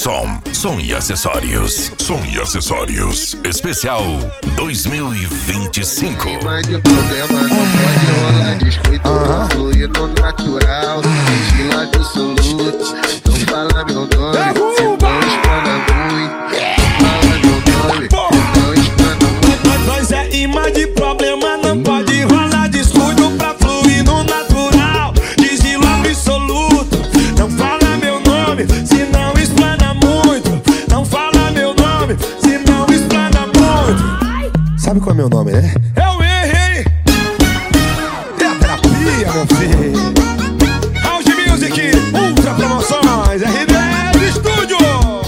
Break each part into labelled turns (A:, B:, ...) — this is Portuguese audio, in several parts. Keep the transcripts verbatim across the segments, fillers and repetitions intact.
A: Som, som e acessórios. Som e acessórios. Especial dois mil e vinte e cinco.
B: Mas o problema não pode rolar descuido, uh-huh. Fluir no natural, vigilante absoluto. Não fala meu nome, se não espana muito. Fala meu nome, se não espana muito.
C: Nós é imã de problema, não pode rolar descuido pra fluir no natural, vigilo absoluto. Não fala meu nome, se não explana muito. Não fala meu nome, se não explana muito.
D: Sabe qual é meu nome, né?
C: Eu errei.
D: É a terapia, meu filho.
C: House Music, Ultra Promoções, R D S Estúdio.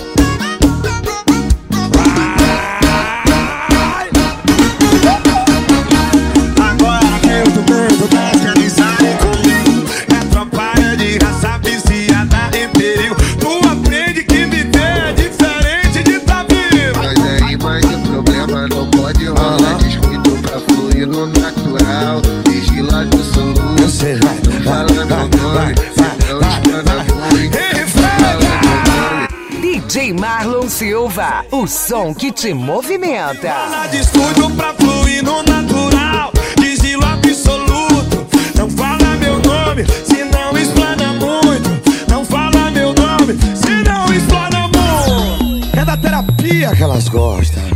C: Agora eu tô vendo mais amizade comigo. É tropa de raça viciada em perigo. Tu aprende que viver é diferente de tá vivo.
B: Mas aí, mas o problema não pode rolar descuido pra fluir no natural, vigilante absoluto.
D: Eu sei, vai,
B: não fala meu nome, se não espana muito.
E: D J Marlon Silva, o som que te movimenta.
C: Rola descuido pra fluir no natural, vigilo absoluto. Não fala meu nome, se não explana muito. Não fala meu nome, se não explana muito.
D: É da terapia que elas gostam.